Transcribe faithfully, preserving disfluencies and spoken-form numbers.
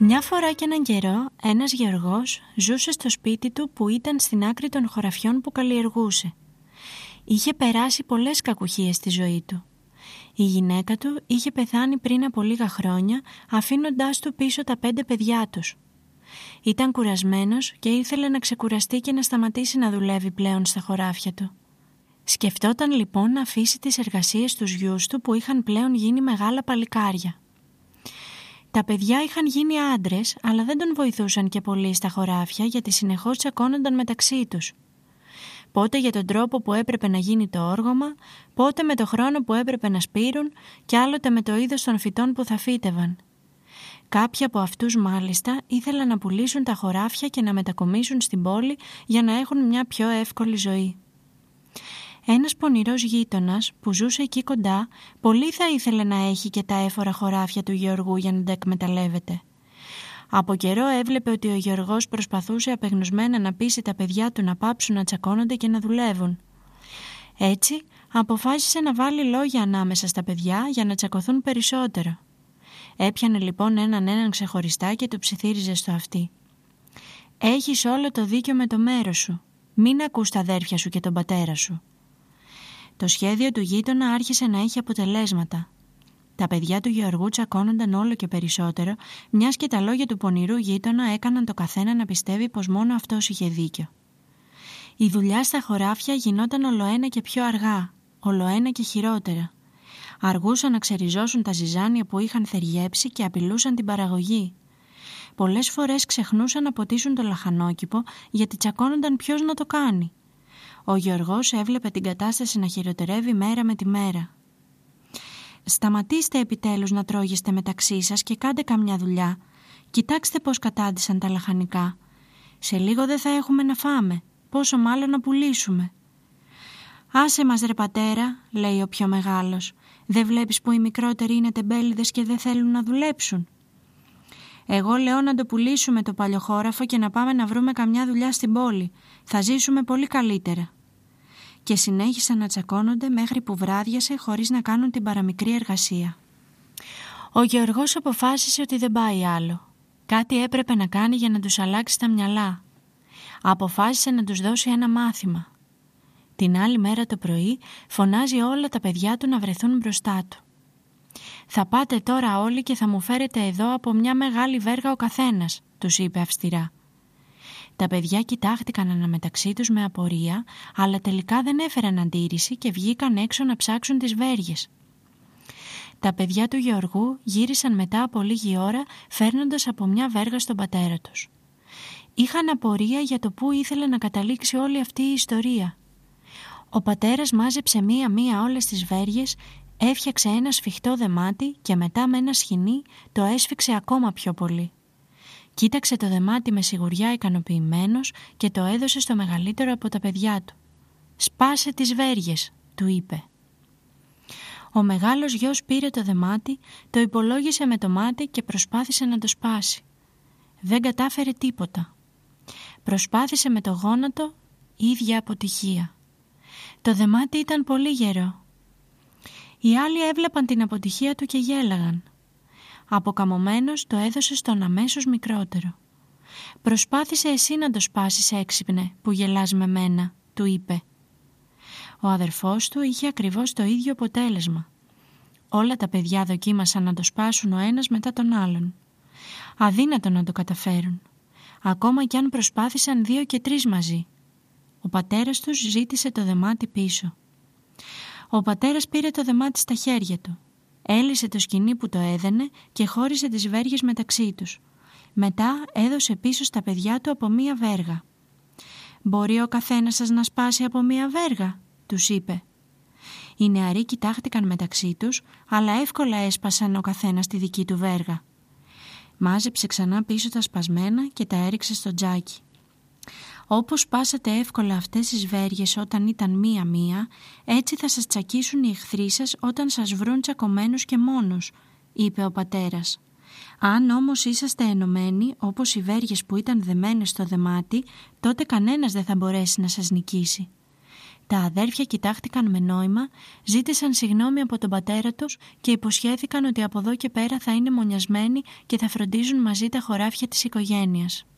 Μια φορά και έναν καιρό, ένας γεωργός ζούσε στο σπίτι του που ήταν στην άκρη των χωραφιών που καλλιεργούσε. Είχε περάσει πολλές κακουχίες στη ζωή του. Η γυναίκα του είχε πεθάνει πριν από λίγα χρόνια, αφήνοντάς του πίσω τα πέντε παιδιά τους. Ήταν κουρασμένος και ήθελε να ξεκουραστεί και να σταματήσει να δουλεύει πλέον στα χωράφια του. Σκεφτόταν λοιπόν να αφήσει τις εργασίες στους γιους του που είχαν πλέον γίνει μεγάλα παλικάρια. Τα παιδιά είχαν γίνει άντρες, αλλά δεν τον βοηθούσαν και πολύ στα χωράφια γιατί συνεχώς τσακώνονταν μεταξύ τους. Πότε για τον τρόπο που έπρεπε να γίνει το όργωμα, πότε με το χρόνο που έπρεπε να σπείρουν και άλλοτε με το είδος των φυτών που θα φύτευαν. Κάποιοι από αυτούς μάλιστα ήθελαν να πουλήσουν τα χωράφια και να μετακομίσουν στην πόλη για να έχουν μια πιο εύκολη ζωή. Ένας πονηρός γείτονας που ζούσε εκεί κοντά πολύ θα ήθελε να έχει και τα έφορα χωράφια του Γεωργού για να τα εκμεταλλεύεται. Από καιρό έβλεπε ότι ο Γεωργός προσπαθούσε απεγνωσμένα να πείσει τα παιδιά του να πάψουν να τσακώνονται και να δουλεύουν. Έτσι αποφάσισε να βάλει λόγια ανάμεσα στα παιδιά για να τσακωθούν περισσότερο. Έπιανε λοιπόν έναν έναν ξεχωριστά και του ψιθύριζε στο αυτί. «Έχεις όλο το δίκιο με το μέρος σου. Μην ακούς τα αδέρφια σου και τον πατέρα σου». Το σχέδιο του γείτονα άρχισε να έχει αποτελέσματα. Τα παιδιά του Γεωργού τσακώνονταν όλο και περισσότερο, μιας και τα λόγια του πονηρού γείτονα έκαναν το καθένα να πιστεύει πως μόνο αυτός είχε δίκιο. Η δουλειά στα χωράφια γινόταν ολοένα και πιο αργά, ολοένα και χειρότερα. Αργούσαν να ξεριζώσουν τα ζυζάνια που είχαν θεργέψει και απειλούσαν την παραγωγή. Πολλές φορές ξεχνούσαν να ποτίσουν το λαχανόκηπο γιατί τσακώνονταν ποιος να το κάνει. Ο Γεωργός έβλεπε την κατάσταση να χειροτερεύει μέρα με τη μέρα. «Σταματήστε επιτέλους να τρώγεστε μεταξύ σας και κάντε καμιά δουλειά. Κοιτάξτε πώς κατάντησαν τα λαχανικά. Σε λίγο δεν θα έχουμε να φάμε, πόσο μάλλον να πουλήσουμε». «Άσε μας ρε πατέρα», λέει ο πιο μεγάλος. «Δεν βλέπεις που οι μικρότεροι είναι τεμπέληδες και δεν θέλουν να δουλέψουν?» «Εγώ λέω να το πουλήσουμε το παλιοχώραφο και να πάμε να βρούμε καμιά δουλειά στην πόλη. Θα ζήσουμε πολύ καλύτερα». Και συνέχισαν να τσακώνονται μέχρι που βράδιασε χωρίς να κάνουν την παραμικρή εργασία. Ο Γεωργός αποφάσισε ότι δεν πάει άλλο. Κάτι έπρεπε να κάνει για να τους αλλάξει τα μυαλά. Αποφάσισε να τους δώσει ένα μάθημα. Την άλλη μέρα το πρωί φωνάζει όλα τα παιδιά του να βρεθούν μπροστά του. «Θα πάτε τώρα όλοι και θα μου φέρετε εδώ από μια μεγάλη βέργα ο καθένας», τους είπε αυστηρά. Τα παιδιά κοιτάχτηκαν αναμεταξύ τους με απορία, αλλά τελικά δεν έφεραν αντίρρηση και βγήκαν έξω να ψάξουν τις βέργες. Τα παιδιά του Γεωργού γύρισαν μετά από λίγη ώρα φέρνοντας από μια βέργα στον πατέρα τους. Είχαν απορία για το πού ήθελε να καταλήξει όλη αυτή η ιστορία. Ο πατέρας μάζεψε μία-μία όλες τις βέργες, έφτιαξε ένα σφιχτό δεμάτι και μετά με ένα σχοινί το έσφιξε ακόμα πιο πολύ. Κοίταξε το δεμάτι με σιγουριά ικανοποιημένος και το έδωσε στο μεγαλύτερο από τα παιδιά του. «Σπάσε τις βέργες», του είπε. Ο μεγάλος γιος πήρε το δεμάτι, το υπολόγισε με το μάτι και προσπάθησε να το σπάσει. Δεν κατάφερε τίποτα. Προσπάθησε με το γόνατο, ίδια αποτυχία. Το δεμάτι ήταν πολύ γερό. Οι άλλοι έβλεπαν την αποτυχία του και γέλαγαν. Αποκαμωμένος το έδωσε στον αμέσως μικρότερο. «Προσπάθησε εσύ να το σπάσεις, έξυπνε, που γελάς με μένα», του είπε. Ο αδερφός του είχε ακριβώς το ίδιο αποτέλεσμα. Όλα τα παιδιά δοκίμασαν να το σπάσουν ο ένας μετά τον άλλον. Αδύνατο να το καταφέρουν. Ακόμα κι αν προσπάθησαν δύο και τρεις μαζί. Ο πατέρας τους ζήτησε το δεμάτι πίσω. Ο πατέρας πήρε το δεμάτι στα χέρια του. Έλυσε το σκοινί που το έδαινε και χώρισε τις βέργες μεταξύ τους. Μετά έδωσε πίσω στα παιδιά του από μία βέργα. «Μπορεί ο καθένας σας να σπάσει από μία βέργα», τους είπε. Οι νεαροί κοιτάχτηκαν μεταξύ τους, αλλά εύκολα έσπασαν ο καθένας τη δική του βέργα. Μάζεψε ξανά πίσω τα σπασμένα και τα έριξε στο τζάκι. «Όπως σπάσατε εύκολα αυτές τις βέργες όταν ήταν μία-μία, έτσι θα σας τσακίσουν οι εχθροί σας όταν σας βρουν τσακωμένους και μόνους», είπε ο πατέρας. «Αν όμως είσαστε ενωμένοι όπως οι βέργες που ήταν δεμένες στο δεμάτι, τότε κανένας δεν θα μπορέσει να σας νικήσει. Τα αδέρφια κοιτάχτηκαν με νόημα, ζήτησαν συγγνώμη από τον πατέρα τους και υποσχέθηκαν ότι από εδώ και πέρα θα είναι μονιασμένοι και θα φροντίζουν μαζί τα χωράφια της οικογένειας.